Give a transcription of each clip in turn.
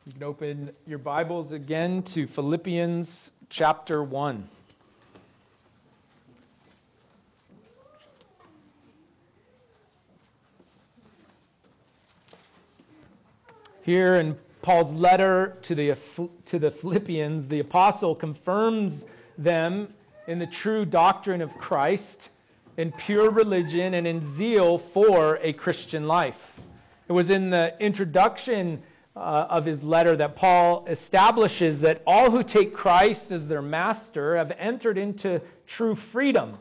You can open your Bibles again to Philippians chapter 1. Here in Paul's letter to the Philippians, the apostle confirms them in the true doctrine of Christ, in pure religion, and in zeal for a Christian life. It was in the introduction of his letter that Paul establishes that all who take Christ as their master have entered into true freedom.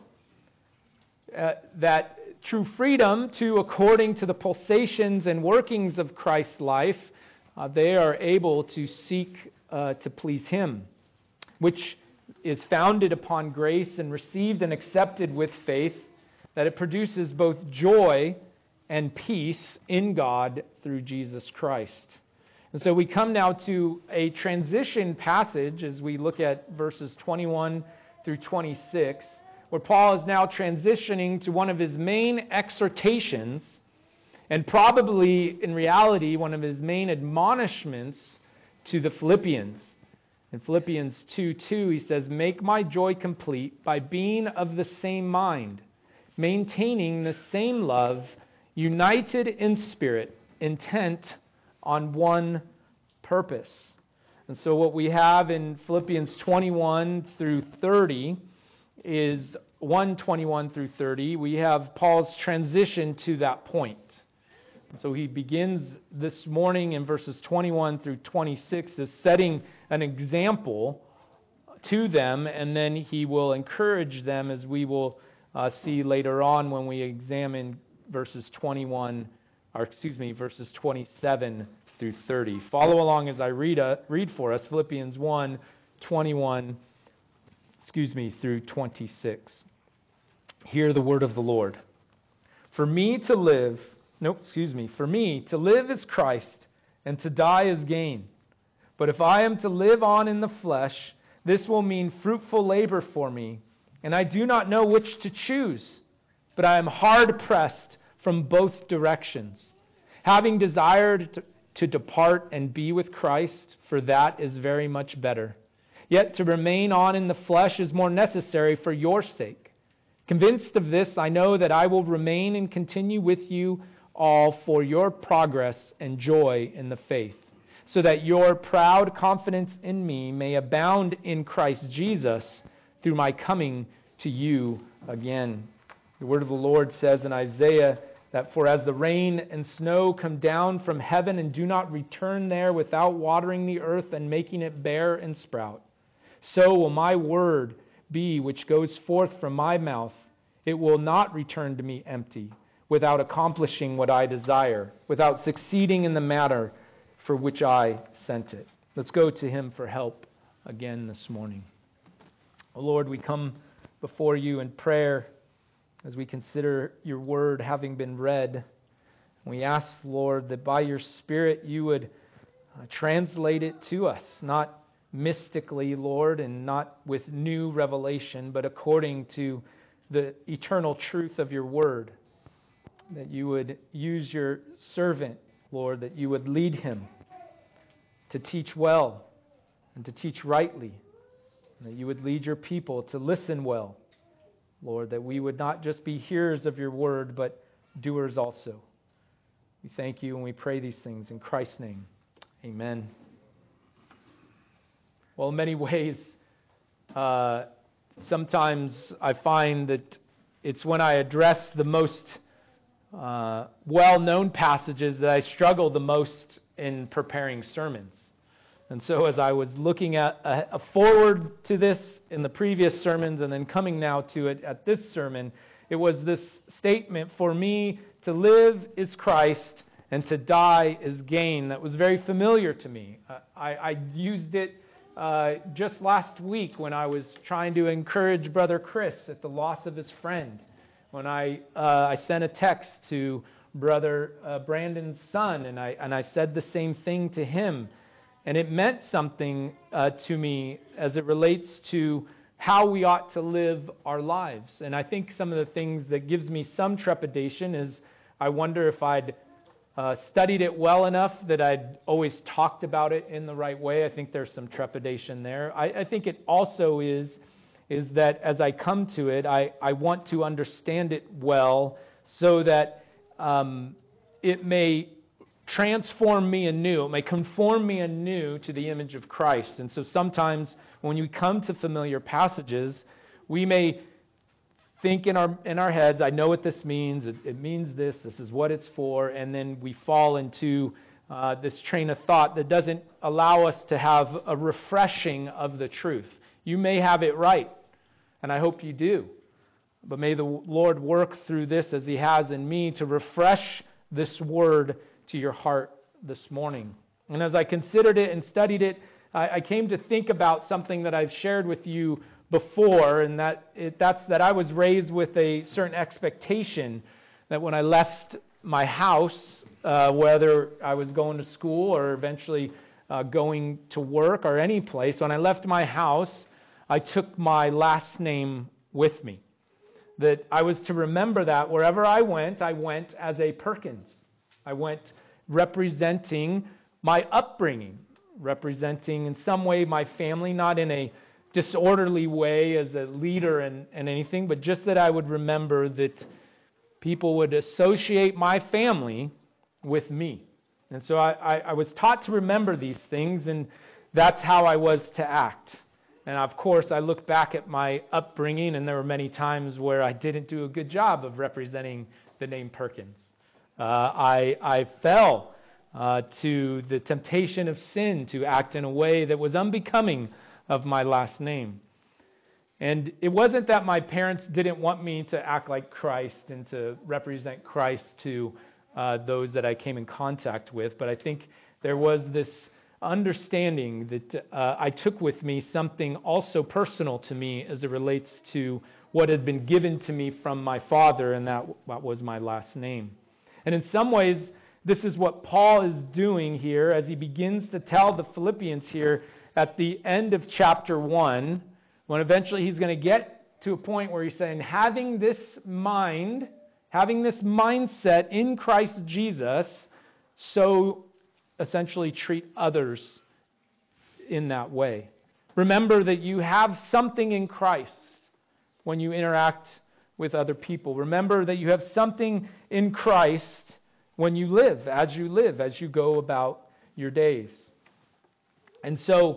That true freedom to, according to the pulsations and workings of Christ's life, they are able to seek to please Him, which is founded upon grace and received and accepted with faith, that it produces both joy and peace in God through Jesus Christ. And so we come now to a transition passage as we look at verses 21 through 26, where Paul is now transitioning to one of his main exhortations, and probably in reality one of his main admonishments to the Philippians. In Philippians 2:2 he says, "Make my joy complete by being of the same mind, maintaining the same love, united in spirit, intent on one purpose." And so what we have in Philippians 21 through 30 is 1:21 through 30. We have Paul's transition to that point. And so he begins this morning in verses 21 through 26 as setting an example to them, and then he will encourage them, as we will see later on when we examine verses 27 through 30. Follow along as I read for us Philippians 1:21 through 26. Hear the word of the Lord. For me to live is Christ, and to die is gain. But if I am to live on in the flesh, this will mean fruitful labor for me, and I do not know which to choose, but I am hard pressed from both directions, having desired to depart and be with Christ, for that is very much better. Yet to remain on in the flesh is more necessary for your sake. Convinced of this, I know that I will remain and continue with you all for your progress and joy in the faith, so that your proud confidence in me may abound in Christ Jesus through my coming to you again. The word of the Lord says in Isaiah that for as the rain and snow come down from heaven and do not return there without watering the earth and making it bear and sprout, so will my word be which goes forth from my mouth. It will not return to me empty, without accomplishing what I desire, without succeeding in the matter for which I sent it. Let's go to Him for help again this morning. Oh Lord, we come before you in prayer as we consider your word having been read. We ask, Lord, that by your Spirit you would translate it to us, not mystically, Lord, and not with new revelation, but according to the eternal truth of your word. That you would use your servant, Lord, that you would lead him to teach well and to teach rightly, and that you would lead your people to listen well, Lord, that we would not just be hearers of your word, but doers also. We thank you and we pray these things in Christ's name. Amen. Well, in many ways, sometimes I find that it's when I address the most well-known passages that I struggle the most in preparing sermons. And so as I was looking at a forward to this in the previous sermons and then coming now to it at this sermon, it was this statement, for me to live is Christ and to die is gain, that was very familiar to me. I used it just last week when I was trying to encourage Brother Chris at the loss of his friend. When I sent a text to Brother Brandon's son, and I said the same thing to him. And it meant something to me as it relates to how we ought to live our lives. And I think some of the things that gives me some trepidation is I wonder if I'd studied it well enough that I'd always talked about it in the right way. I think there's some trepidation there. I think it also is that as I come to it, I want to understand it well so that it may transform me anew. It may conform me anew to the image of Christ. And so sometimes when we come to familiar passages, we may think in our heads, I know what this means. It means this. This is what it's for. And then we fall into this train of thought that doesn't allow us to have a refreshing of the truth. You may have it right, and I hope you do. But may the Lord work through this as He has in me to refresh this word to your heart this morning. And as I considered it and studied it, I came to think about something that I've shared with you before, and that's that I was raised with a certain expectation that when I left my house, whether I was going to school or eventually going to work or any place, when I left my house, I took my last name with me. That I was to remember that wherever I went as a Perkins. I went representing my upbringing, representing in some way my family, not in a disorderly way as a leader and anything, but just that I would remember that people would associate my family with me. And so I was taught to remember these things, and that's how I was to act. And of course, I look back at my upbringing, and there were many times where I didn't do a good job of representing the name Perkins. I fell to the temptation of sin to act in a way that was unbecoming of my last name. And it wasn't that my parents didn't want me to act like Christ and to represent Christ to those that I came in contact with, but I think there was this understanding that I took with me something also personal to me as it relates to what had been given to me from my father, and that was my last name. And in some ways, this is what Paul is doing here as he begins to tell the Philippians here at the end of chapter 1, when eventually he's going to get to a point where he's saying, having this mindset in Christ Jesus, so essentially treat others in that way. Remember that you have something in Christ when you interact with other people. Remember that you have something in Christ when you live, as you go about your days. And so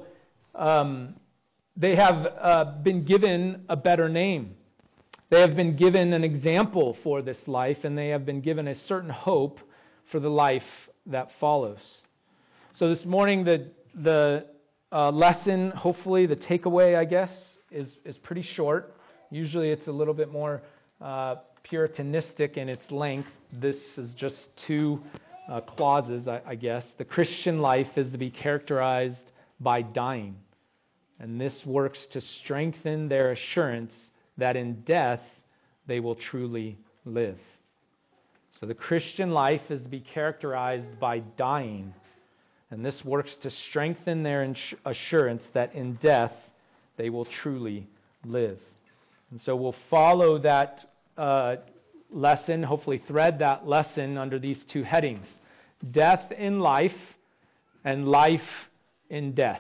they have been given a better name. They have been given an example for this life, and they have been given a certain hope for the life that follows. So this morning, the lesson, hopefully the takeaway, I guess, is pretty short. Usually it's a little bit more puritanistic in its length. This is just 2 clauses, I guess. The Christian life is to be characterized by dying. And this works to strengthen their assurance that in death they will truly live. So the Christian life is to be characterized by dying. And this works to strengthen their assurance that in death they will truly live. And so we'll follow that lesson, hopefully thread that lesson under these 2 headings. Death in life and life in death.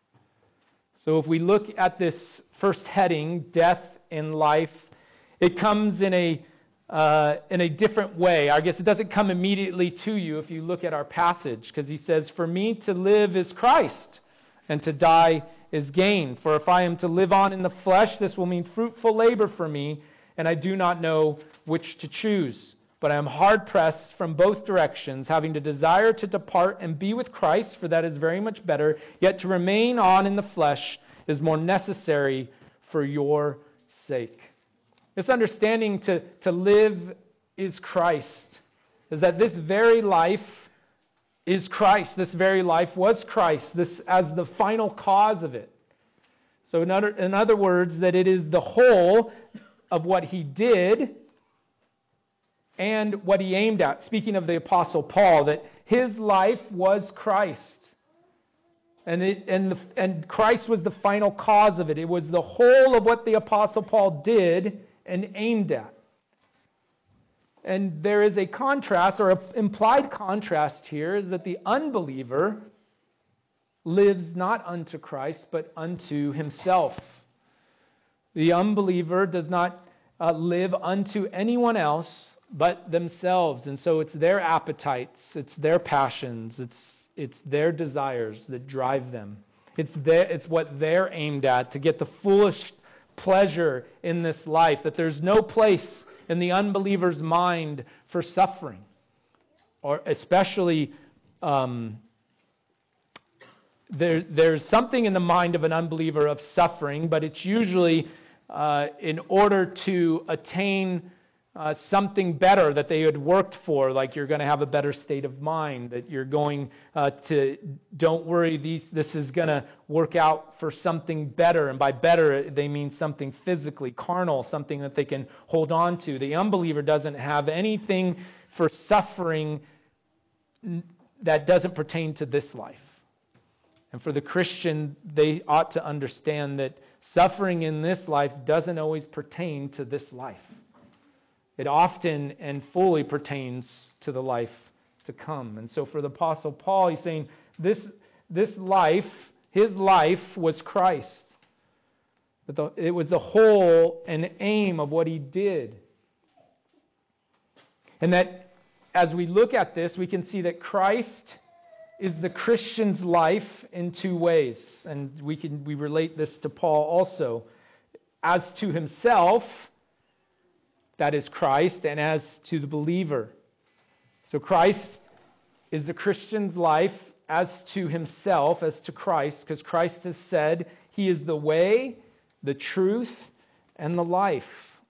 So if we look at this first heading, death in life, it comes in a different way. I guess it doesn't come immediately to you if you look at our passage, because he says, "For me to live is Christ, and to die is gain. For if I am to live on in the flesh, this will mean fruitful labor for me, and I do not know which to choose. But I am hard-pressed from both directions, having the desire to depart and be with Christ, for that is very much better. Yet to remain on in the flesh is more necessary for your sake." This understanding to live is Christ, is that this very life is Christ. This very life was Christ, this as the final cause of it. So in other words, that it is the whole of what he did and what he aimed at. Speaking of the Apostle Paul, that his life was Christ. And Christ was the final cause of it. It was the whole of what the Apostle Paul did and aimed at. And there is a contrast, or an implied contrast here, is that the unbeliever lives not unto Christ, but unto himself. The unbeliever does not live unto anyone else but themselves. And so it's their appetites, it's their passions, it's their desires that drive them. It's what they're aimed at, to get the foolish pleasure in this life, that there's no place in the unbeliever's mind for suffering, or especially there's something in the mind of an unbeliever of suffering, but it's usually in order to attain something better that they had worked for, like you're going to have a better state of mind, that you're going to, don't worry, this is going to work out for something better. And by better, they mean something physically, carnal, something that they can hold on to. The unbeliever doesn't have anything for suffering that doesn't pertain to this life. And for the Christian, they ought to understand that suffering in this life doesn't always pertain to this life. It often and fully pertains to the life to come. And so for the Apostle Paul, he's saying this life, his life was Christ. It was the whole and aim of what he did. And that as we look at this, we can see that Christ is the Christian's life in two ways. And we relate this to Paul also. As to himself, that is Christ, and as to the believer. So Christ is the Christian's life as to himself, as to Christ, because Christ has said he is the way, the truth, and the life.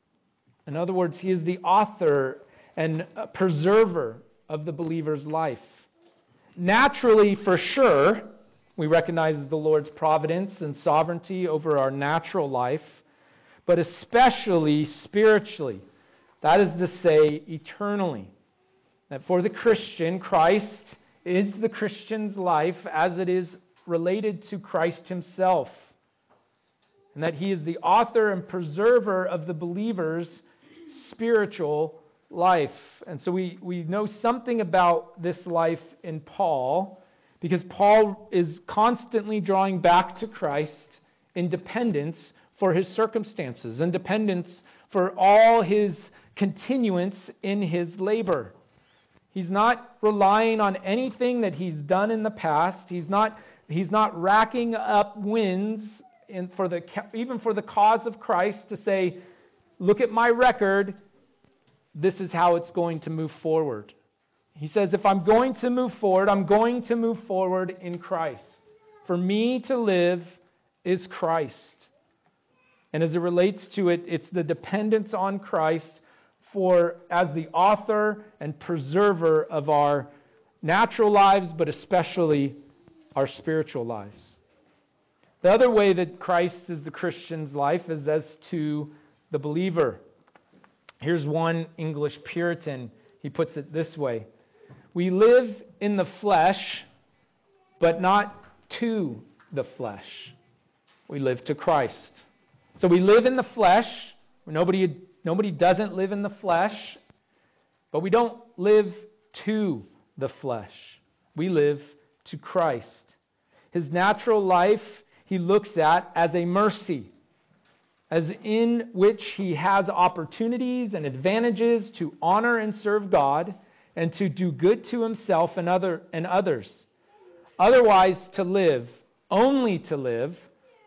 In other words, he is the author and preserver of the believer's life. Naturally, for sure, we recognize the Lord's providence and sovereignty over our natural life, but especially spiritually. That is to say, eternally. That for the Christian, Christ is the Christian's life as it is related to Christ himself. And that he is the author and preserver of the believer's spiritual life. And so we know something about this life in Paul, because Paul is constantly drawing back to Christ in dependence for his circumstances, and dependence for all his continuance in his labor. He's not relying on anything that he's done in the past. He's not racking up wins even for the cause of Christ to say, look at my record, this is how it's going to move forward. He says, if I'm going to move forward, I'm going to move forward in Christ. For me to live is Christ. And as it relates to it, it's the dependence on Christ as the author and preserver of our natural lives, but especially our spiritual lives. The other way that Christ is the Christian's life is as to the believer. Here's one English Puritan. He puts it this way: we live in the flesh, but not to the flesh. We live to Christ. So we live in the flesh. Nobody doesn't live in the flesh, but we don't live to the flesh. We live to Christ. His natural life he looks at as a mercy, as in which he has opportunities and advantages to honor and serve God and to do good to himself and others. Otherwise, to live, only to live,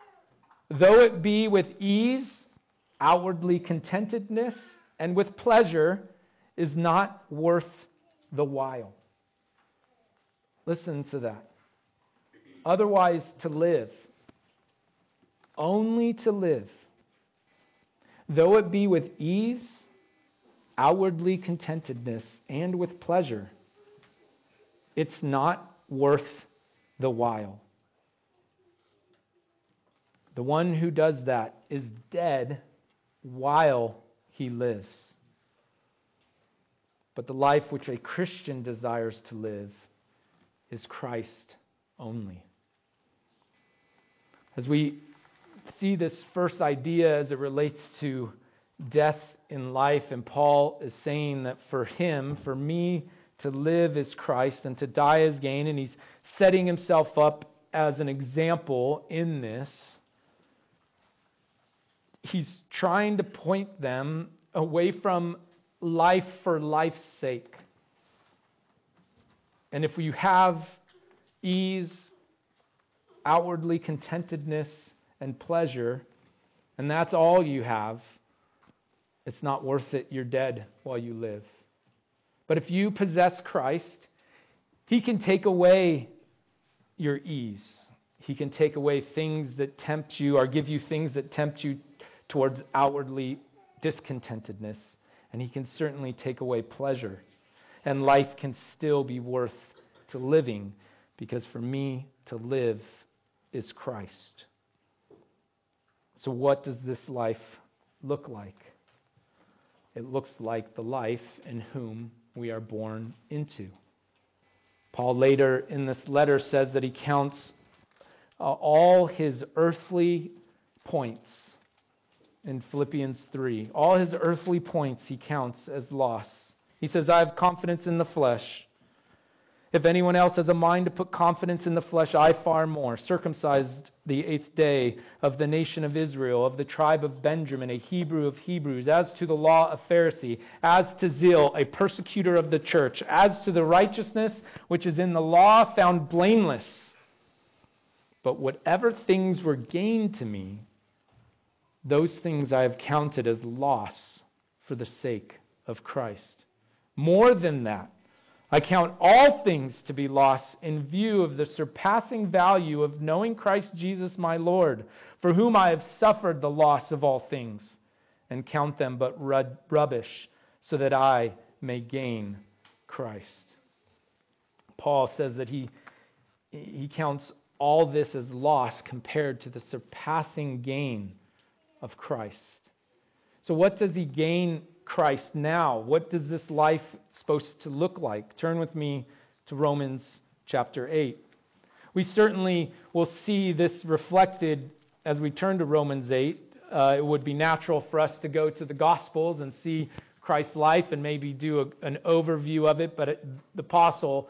though it be with ease, outwardly contentedness, and with pleasure, is not worth the while. Listen to that. Otherwise, to live, only to live, though it be with ease, outwardly contentedness, and with pleasure, it's not worth the while. The one who does that is dead while he lives. But the life which a Christian desires to live is Christ only. As we see this first idea as it relates to death in life. And Paul is saying that for him, for me, to live is Christ and to die is gain. And he's setting himself up as an example in this. He's trying to point them away from life for life's sake. And if you have ease, outwardly contentedness, and pleasure, and that's all you have, it's not worth it. You're dead while you live. But if you possess Christ, He can take away your ease. He can take away things that tempt you or give you things that tempt you towards outwardly discontentedness. And He can certainly take away pleasure. And life can still be worth to living, because for me to live is Christ. So what does this life look like? It looks like the life in whom we are born into. Paul later in this letter says that he counts all his earthly points in Philippians 3. All his earthly points he counts as loss. He says, I have confidence in the flesh. If anyone else has a mind to put confidence in the flesh, I far more. Circumcised the 8th day, of the nation of Israel, of the tribe of Benjamin, a Hebrew of Hebrews, as to the law, a Pharisee, as to zeal, a persecutor of the church, as to the righteousness which is in the law, found blameless. But whatever things were gained to me, those things I have counted as loss for the sake of Christ. More than that, I count all things to be loss in view of the surpassing value of knowing Christ Jesus my Lord, for whom I have suffered the loss of all things, and count them but rubbish, so that I may gain Christ. Paul says that he counts all this as loss compared to the surpassing gain of Christ. So what does he gain Christ now? What does this life supposed to look like? Turn with me to Romans chapter 8. We certainly will see this reflected as we turn to Romans 8. It would be natural for us to go to the Gospels and see Christ's life and maybe do an overview of it, but the Apostle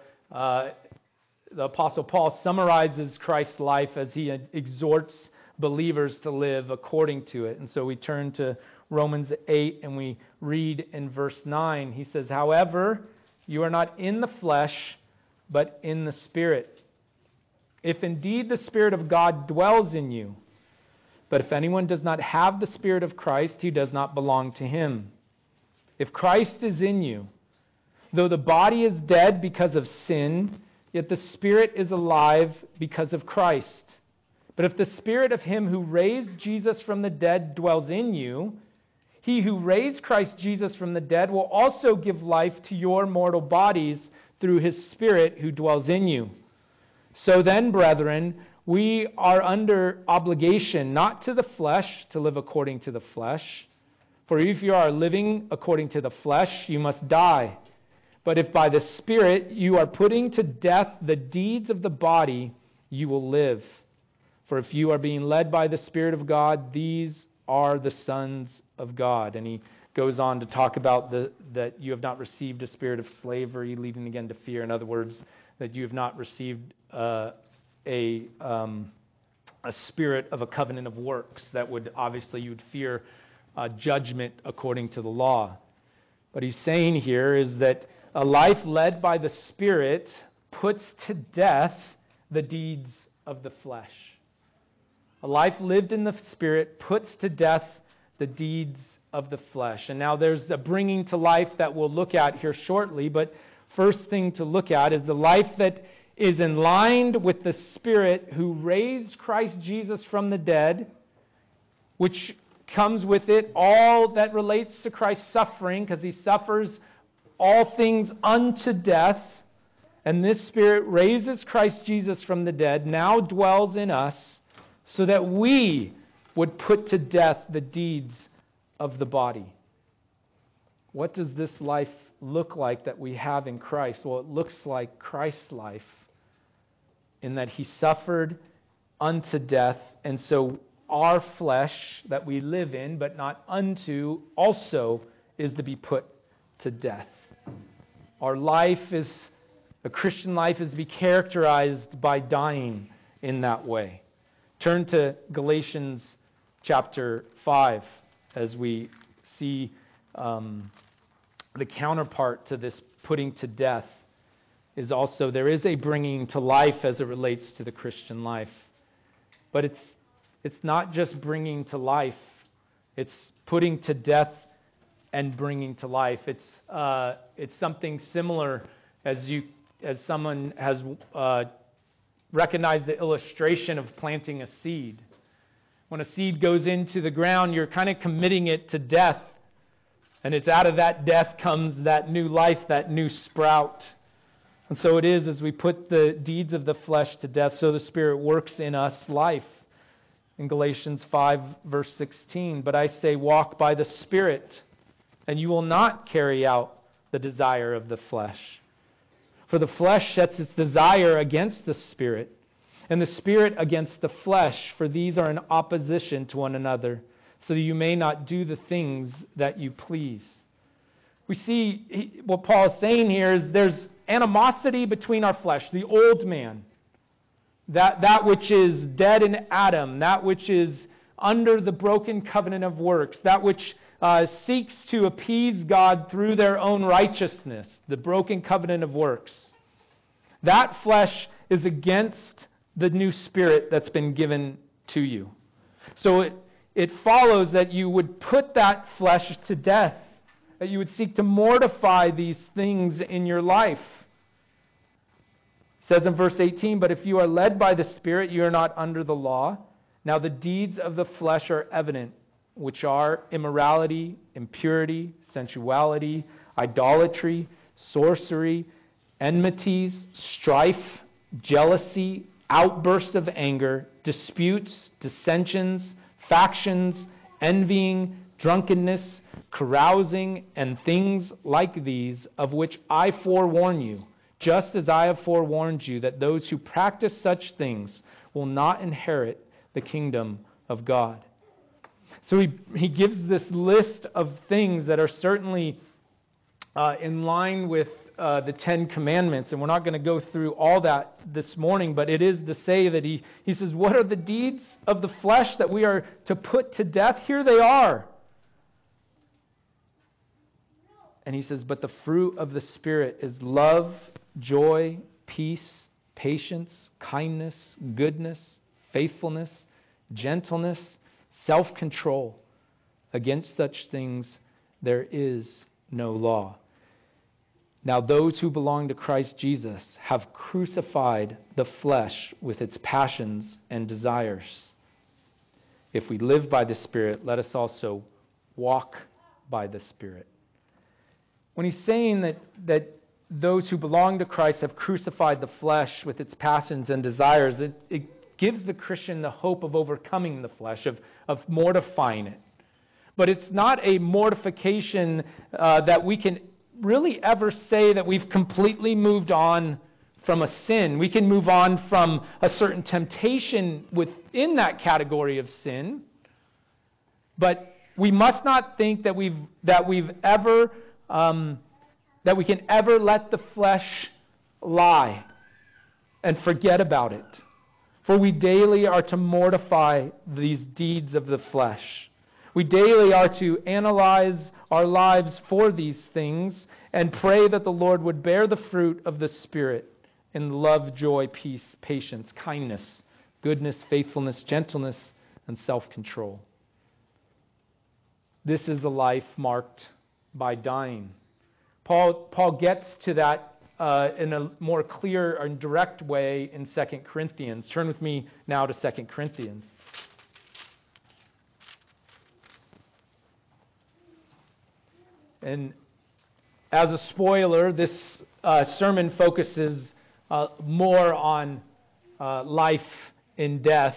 Paul summarizes Christ's life as he exhorts believers to live according to it. And so we turn to Romans 8 and we read in verse 9. He says, however, you are not in the flesh, but in the Spirit. If indeed the Spirit of God dwells in you. But if anyone does not have the Spirit of Christ, he does not belong to him. If Christ is in you, though the body is dead because of sin, yet the Spirit is alive because of Christ. But if the Spirit of Him who raised Jesus from the dead dwells in you, He who raised Christ Jesus from the dead will also give life to your mortal bodies through His Spirit who dwells in you. So then, brethren, we are under obligation not to the flesh to live according to the flesh. For if you are living according to the flesh, you must die. But if by the Spirit you are putting to death the deeds of the body, you will live. For if you are being led by the Spirit of God, these are the sons of God. And he goes on to talk about that you have not received a spirit of slavery, leading again to fear. In other words, that you have not received a spirit of a covenant of works that would obviously you'd fear judgment according to the law. What he's saying here is that a life led by the Spirit puts to death the deeds of the flesh. A life lived in the Spirit puts to death the deeds of the flesh. And now there's a bringing to life that we'll look at here shortly, but first thing to look at is the life that is in line with the Spirit who raised Christ Jesus from the dead, which comes with it all that relates to Christ's suffering, because He suffers all things unto death. And this Spirit raises Christ Jesus from the dead, now dwells in us, so that we would put to death the deeds of the body. What does this life look like that we have in Christ? Well, it looks like Christ's life in that He suffered unto death, and so our flesh that we live in, but not unto, also is to be put to death. Our life a Christian life is to be characterized by dying in that way. Turn to Galatians chapter 5 as we see the counterpart to this putting to death is also there is a bringing to life as it relates to the Christian life. But it's not just bringing to life. It's putting to death and bringing to life. It's something similar as someone has recognized the illustration of planting a seed. When a seed goes into the ground, you're kind of committing it to death. And it's out of that death comes that new life, that new sprout. And so it is as we put the deeds of the flesh to death, so the Spirit works in us life. In Galatians 5, verse 16, but I say, walk by the Spirit, and you will not carry out the desire of the flesh. For the flesh sets its desire against the Spirit, and the Spirit against the flesh, for these are in opposition to one another, so that you may not do the things that you please. We see what Paul is saying here is there's animosity between our flesh, the old man, that which is dead in Adam, that which is under the broken covenant of works, that which seeks to appease God through their own righteousness, the broken covenant of works. That flesh is against the new spirit that's been given to you. So it follows that you would put that flesh to death, that you would seek to mortify these things in your life. It says in verse 18, but if you are led by the Spirit, you are not under the law. Now the deeds of the flesh are evident, which are immorality, impurity, sensuality, idolatry, sorcery, enmities, strife, jealousy, outbursts of anger, disputes, dissensions, factions, envying, drunkenness, carousing, and things like these, of which I forewarn you, just as I have forewarned you, that those who practice such things will not inherit the kingdom of God. So he gives this list of things that are certainly in line with the Ten Commandments, and we're not going to go through all that this morning, but it is to say that he says, what are the deeds of the flesh that we are to put to death? Here they are. And he says, but the fruit of the Spirit is love, joy, peace, patience, kindness, goodness, faithfulness, gentleness, self-control. Against such things there is no law. Now those who belong to Christ Jesus have crucified the flesh with its passions and desires. If we live by the Spirit, let us also walk by the Spirit. When he's saying that those who belong to Christ have crucified the flesh with its passions and desires, it gives the Christian the hope of overcoming the flesh, of mortifying it. But it's not a mortification that we can really ever say that we've completely moved on from a sin. We can move on from a certain temptation within that category of sin, but we must not think that we can ever let the flesh lie and forget about it. For we daily are to mortify these deeds of the flesh. We daily are to analyze our lives for these things and pray that the Lord would bear the fruit of the Spirit in love, joy, peace, patience, kindness, goodness, faithfulness, gentleness, and self-control. This is a life marked by dying. Paul gets to that in a more clear and direct way in 2 Corinthians. Turn with me now to 2 Corinthians. And as a spoiler, this sermon focuses more on life in death,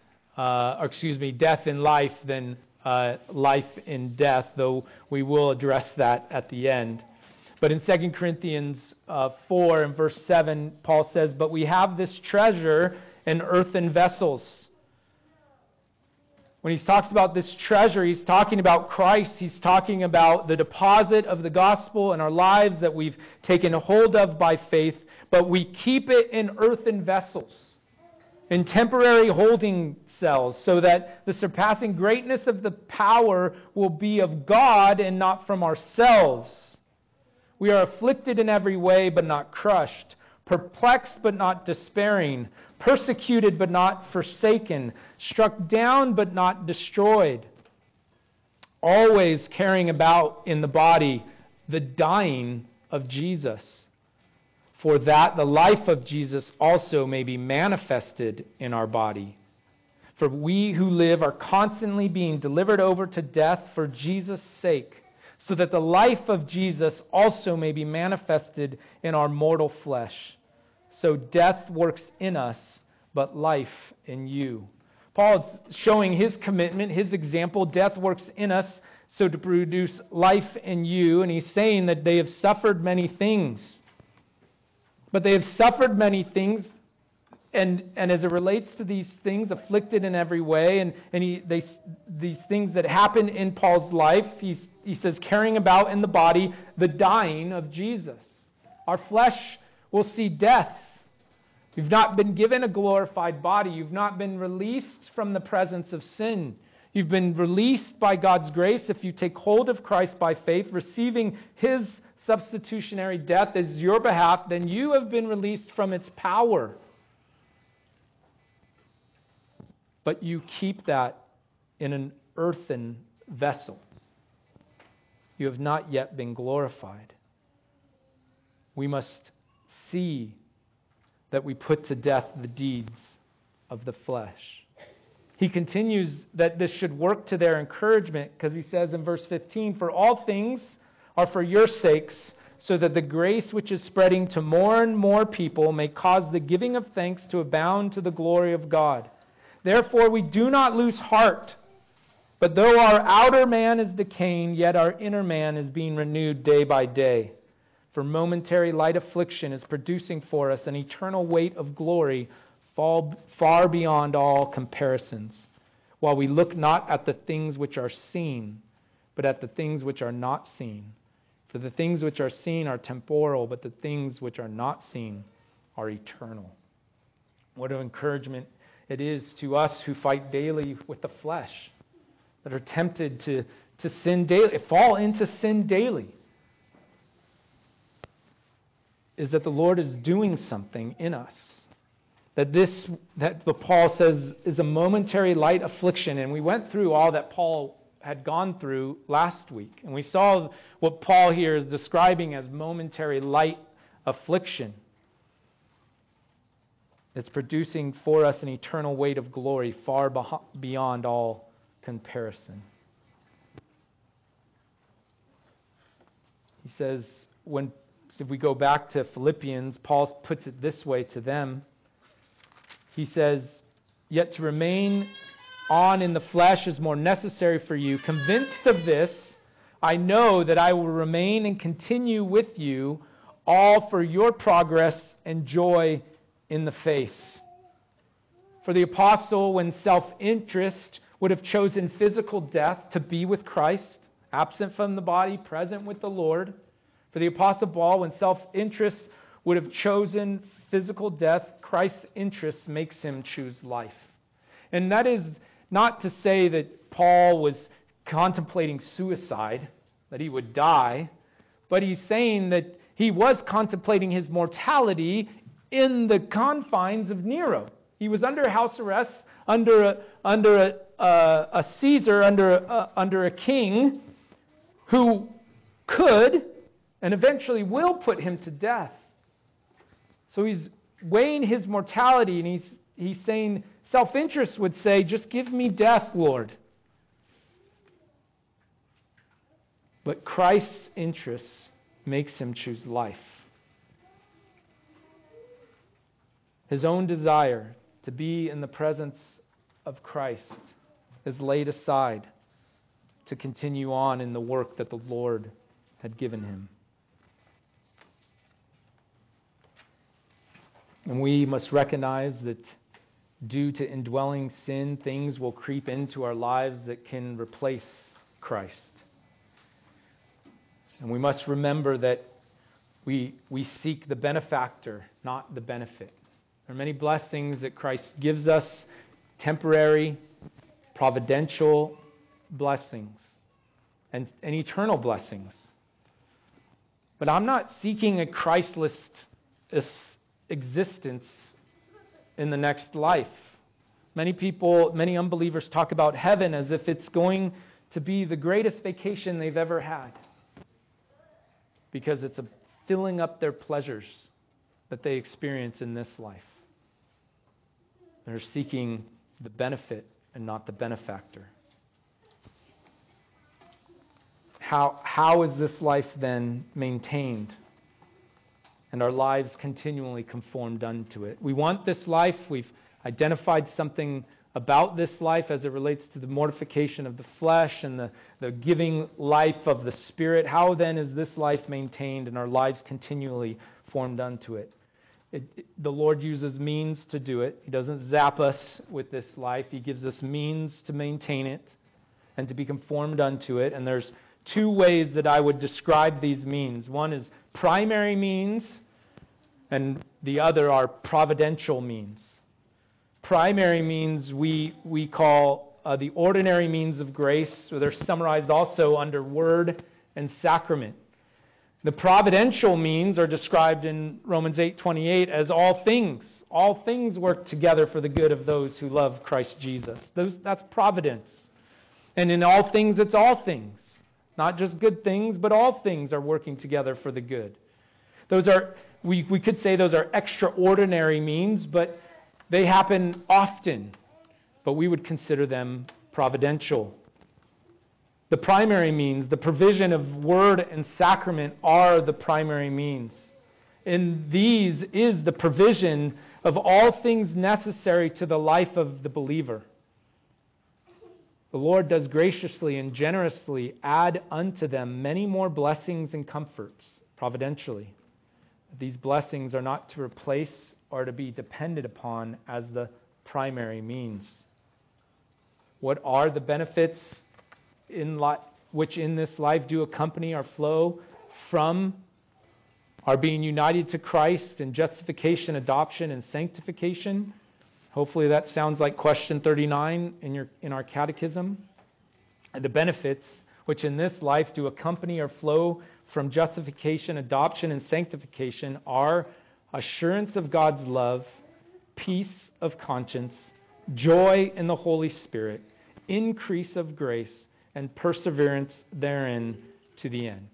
death in life than life in death, though we will address that at the end. But in 2 Corinthians 4 and verse 7, Paul says, but we have this treasure in earthen vessels, When he talks about this treasure, he's talking about Christ. He's talking about the deposit of the gospel in our lives that we've taken hold of by faith, but we keep it in earthen vessels, in temporary holding cells, so that the surpassing greatness of the power will be of God and not from ourselves. We are afflicted in every way, but not crushed, perplexed, but not despairing, persecuted, but not forsaken, struck down, but not destroyed, always carrying about in the body the dying of Jesus, for that the life of Jesus also may be manifested in our body. For we who live are constantly being delivered over to death for Jesus' sake, so that the life of Jesus also may be manifested in our mortal flesh. So death works in us, but life in you. Paul is showing his commitment, his example. Death works in us, so to produce life in you. And he's saying that they have suffered many things. But they have suffered many things, and as it relates to these things, afflicted in every way, these things that happen in Paul's life, he says, carrying about in the body the dying of Jesus. Our flesh will see death. You've not been given a glorified body. You've not been released from the presence of sin. You've been released by God's grace if you take hold of Christ by faith, receiving his substitutionary death as your behalf, then you have been released from its power. But you keep that in an earthen vessel. You have not yet been glorified. We must see that we put to death the deeds of the flesh. He continues that this should work to their encouragement, because he says in verse 15, "For all things are for your sakes, so that the grace which is spreading to more and more people may cause the giving of thanks to abound to the glory of God. Therefore we do not lose heart, but though our outer man is decaying, yet our inner man is being renewed day by day. For momentary light affliction is producing for us an eternal weight of glory far beyond all comparisons, while we look not at the things which are seen, but at the things which are not seen. For the things which are seen are temporal, but the things which are not seen are eternal." What an encouragement it is to us who fight daily with the flesh, that are tempted to sin daily, fall into sin daily, is that the Lord is doing something in us. That Paul says is a momentary light affliction. And we went through all that Paul had gone through last week. And we saw what Paul here is describing as momentary light affliction. It's producing for us an eternal weight of glory far beyond all comparison. He says, if we go back to Philippians, Paul puts it this way to them. He says, "Yet to remain on in the flesh is more necessary for you. Convinced of this, I know that I will remain and continue with you, all for your progress and joy in the faith." For the apostle, when self-interest would have chosen physical death to be with Christ, absent from the body, present with the Lord. For the apostle Paul, when self-interest would have chosen physical death, Christ's interest makes him choose life. And that is not to say that Paul was contemplating suicide, that he would die, but he's saying that he was contemplating his mortality in the confines of Nero. He was under house arrest, under a Caesar, under a king who could and eventually will put him to death. So he's weighing his mortality, and he's saying, self-interest would say, just give me death, Lord. But Christ's interest makes him choose life. His own desire to be in the presence of Christ is laid aside to continue on in the work that the Lord had given him. And we must recognize that due to indwelling sin, things will creep into our lives that can replace Christ. And we must remember that we seek the benefactor, not the benefit. There are many blessings that Christ gives us, temporary, providential blessings, and eternal blessings. But I'm not seeking a Christless existence in the next life. Many unbelievers talk about heaven as if it's going to be the greatest vacation they've ever had, because it's filling up their pleasures that they experience in this life. They're seeking the benefit and not the benefactor. How is this life then maintained and our lives continually conformed unto it? We want this life. We've identified something about this life as it relates to the mortification of the flesh and the giving life of the Spirit. How then is this life maintained and our lives continually formed unto it? The Lord uses means to do it. He doesn't zap us with this life. He gives us means to maintain it and to be conformed unto it. And there's two ways that I would describe these means. One is primary means, and the other are providential means. Primary means we call the ordinary means of grace, so they're summarized also under word and sacrament. The providential means are described in Romans 8:28 as all things. All things work together for the good of those who love Christ Jesus. That's providence. And in all things, it's all things. Not just good things, but all things are working together for the good. Those are, we could say those are extraordinary means, but they happen often. But we would consider them providential. The primary means, the provision of word and sacrament are the primary means. In these is the provision of all things necessary to the life of the believer. The Lord does graciously and generously add unto them many more blessings and comforts, providentially. These blessings are not to replace or to be depended upon as the primary means. What are the benefits which in this life do accompany our flow from our being united to Christ in justification, adoption, and sanctification? Hopefully that sounds like question 39 in our catechism. And the benefits which in this life do accompany or flow from justification, adoption, and sanctification are assurance of God's love, peace of conscience, joy in the Holy Spirit, increase of grace, and perseverance therein to the end.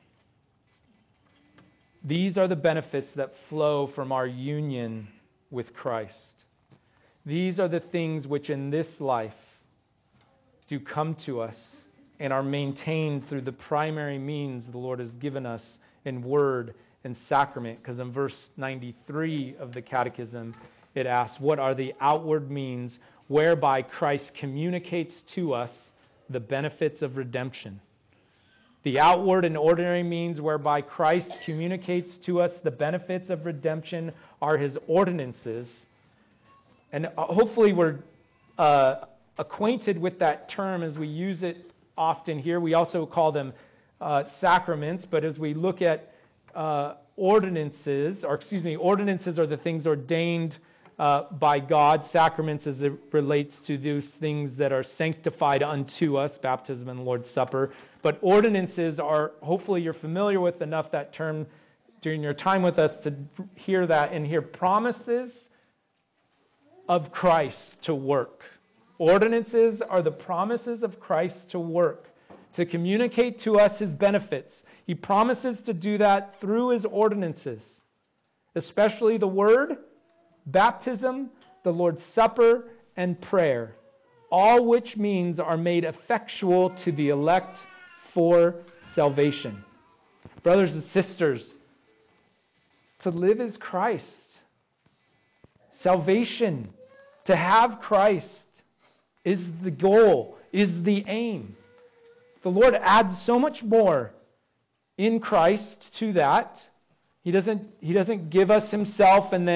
These are the benefits that flow from our union with Christ. These are the things which in this life do come to us and are maintained through the primary means the Lord has given us in word and sacrament. Because in verse 93 of the Catechism, it asks, what are the outward means whereby Christ communicates to us the benefits of redemption? The outward and ordinary means whereby Christ communicates to us the benefits of redemption are his ordinances. And hopefully we're acquainted with that term as we use it often here. We also call them sacraments, but as we look at ordinances are the things ordained by God. Sacraments as it relates to those things that are sanctified unto us, baptism and Lord's Supper. But ordinances are, hopefully you're familiar with enough that term during your time with us to hear that and hear promises of Christ to work. Ordinances are the promises of Christ to work, to communicate to us his benefits. He promises to do that through his ordinances, especially the Word, baptism, the Lord's Supper, and prayer, all which means are made effectual to the elect for salvation. Brothers and sisters, to live is Christ. Salvation, to have Christ, is the goal, is the aim. The Lord adds so much more in Christ to that. He doesn't give us himself and then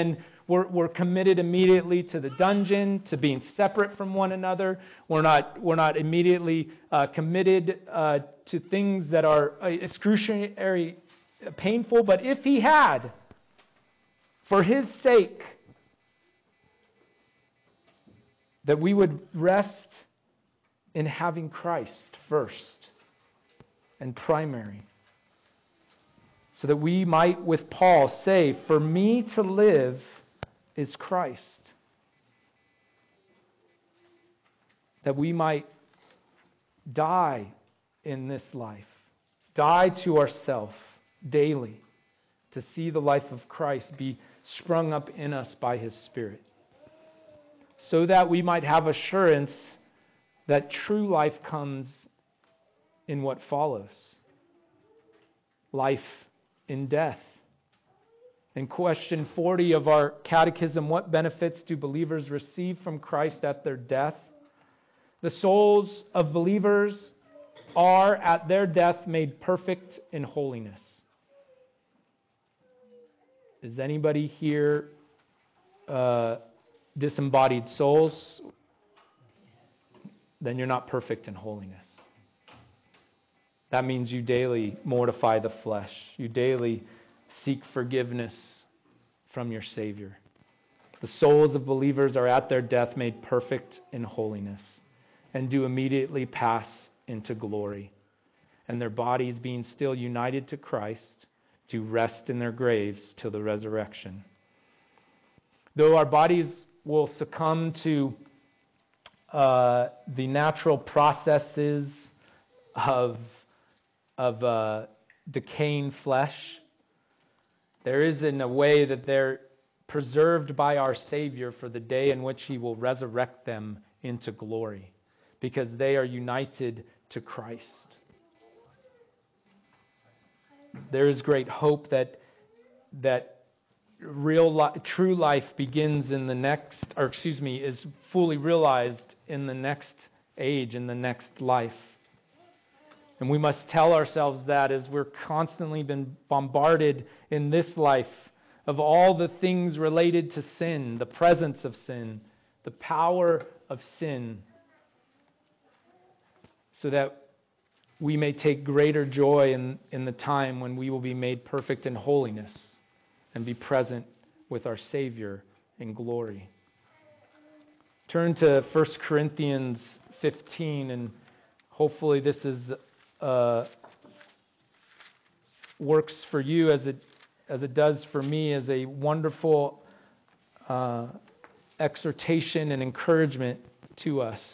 We're committed immediately to the dungeon, to being separate from one another. We're not immediately committed to things that are excruciatingly painful. But if he had, for his sake, that we would rest in having Christ first and primary, so that we might, with Paul, say, "For me to live is Christ." That we might die in this life, die to ourself daily, to see the life of Christ be sprung up in us by His Spirit, so that we might have assurance that true life comes in what follows. Life in death. In question 40 of our catechism, what benefits do believers receive from Christ at their death? The souls of believers are at their death made perfect in holiness. Is anybody here disembodied souls? Then you're not perfect in holiness. That means you daily mortify the flesh. You daily seek forgiveness from your Savior. The souls of believers are at their death made perfect in holiness and do immediately pass into glory. And their bodies, being still united to Christ, do rest in their graves till the resurrection. Though our bodies will succumb to the natural processes of decaying flesh, there is in a way that they're preserved by our Savior for the day in which He will resurrect them into glory, because they are united to Christ. There is great hope that true life begins in the next, is fully realized in the next age, in the next life. And we must tell ourselves that as we're constantly been bombarded in this life of all the things related to sin, the presence of sin, the power of sin, so that we may take greater joy in the time when we will be made perfect in holiness and be present with our Savior in glory. Turn to 1 Corinthians 15, and hopefully this is works for you as it does for me, as a wonderful exhortation and encouragement to us.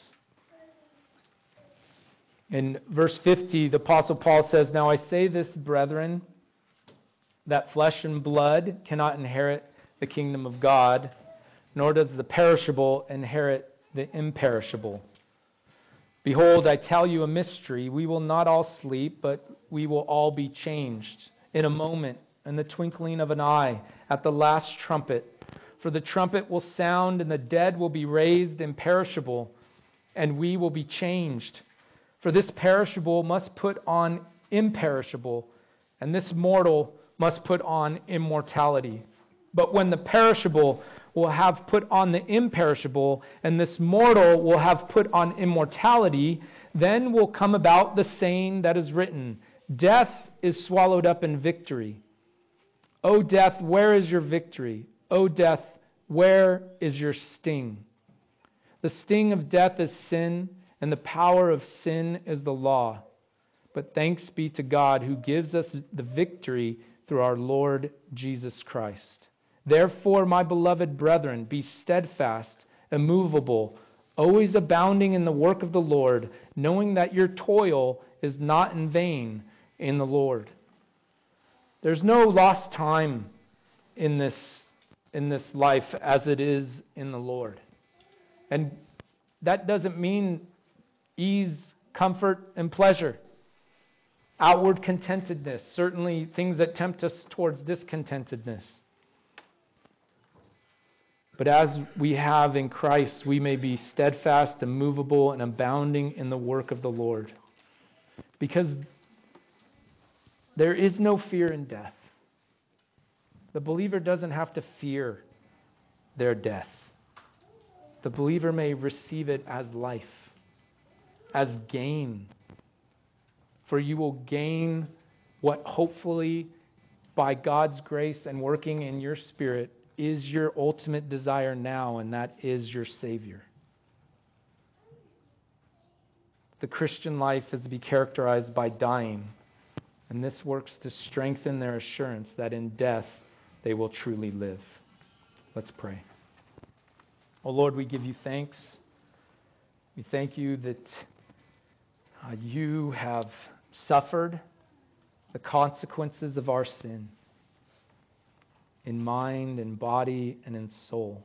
In verse 50, the Apostle Paul says, "Now I say this, brethren, that flesh and blood cannot inherit the kingdom of God, nor does the perishable inherit the imperishable. Behold, I tell you a mystery. We will not all sleep, but we will all be changed in a moment, in the twinkling of an eye, at the last trumpet. For the trumpet will sound, and the dead will be raised imperishable, and we will be changed. For this perishable must put on imperishable, and this mortal must put on immortality. But when the perishable will have put on the imperishable, and this mortal will have put on immortality, then will come about the saying that is written, Death is swallowed up in victory. O death, where is your victory? O death, where is your sting? The sting of death is sin, and the power of sin is the law. But thanks be to God who gives us the victory through our Lord Jesus Christ. Therefore, my beloved brethren, be steadfast, immovable, always abounding in the work of the Lord, knowing that your toil is not in vain in the Lord." There's no lost time in this life as it is in the Lord. And that doesn't mean ease, comfort, and pleasure. Outward contentedness, certainly things that tempt us towards discontentedness. But as we have in Christ, we may be steadfast, immovable, and abounding in the work of the Lord. Because there is no fear in death. The believer doesn't have to fear their death. The believer may receive it as life, as gain. For you will gain what hopefully, by God's grace and working in your spirit, is your ultimate desire now, and that is your Savior. The Christian life is to be characterized by dying, and this works to strengthen their assurance that in death they will truly live. Let's pray. Oh Lord, we give you thanks. We thank you that you have suffered the consequences of our sin in mind, in body, and in soul.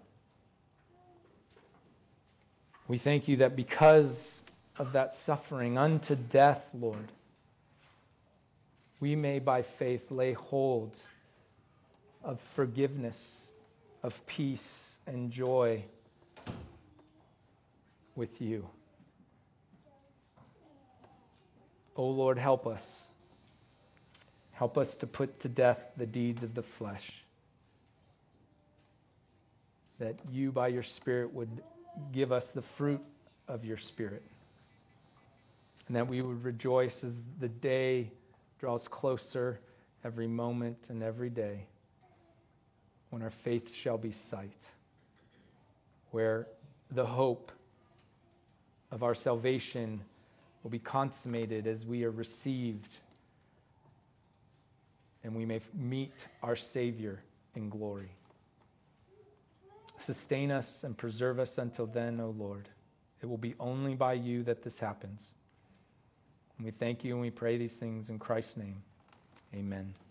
We thank you that because of that suffering unto death, Lord, we may by faith lay hold of forgiveness, of peace and joy with you. O Lord, help us. Help us to put to death the deeds of the flesh, that you by your Spirit would give us the fruit of your Spirit, and that we would rejoice as the day draws closer every moment and every day, when our faith shall be sight, where the hope of our salvation will be consummated as we are received, and we may meet our Savior in glory. Sustain us and preserve us until then, O Lord. It will be only by you that this happens. And we thank you and we pray these things in Christ's name. Amen.